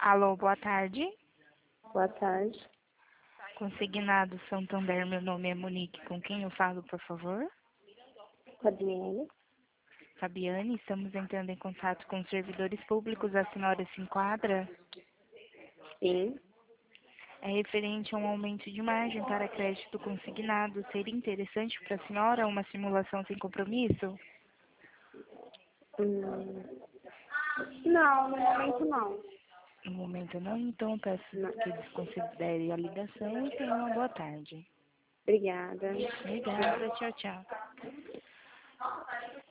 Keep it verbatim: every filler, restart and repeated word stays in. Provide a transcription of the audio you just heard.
Alô, boa tarde. Boa tarde. Consignado Santander, meu nome é Monique. Com quem eu falo, por favor? Fabiane. Fabiane, estamos entrando em contato com os servidores públicos. A senhora se enquadra? Sim. É referente a um aumento de margem para crédito consignado. Seria interessante para a senhora uma simulação sem compromisso? Hum, Não, no momento não. No momento não, então peço Não. que desconsidere a ligação e tenha uma boa tarde. Obrigada. Obrigada, tchau, tchau.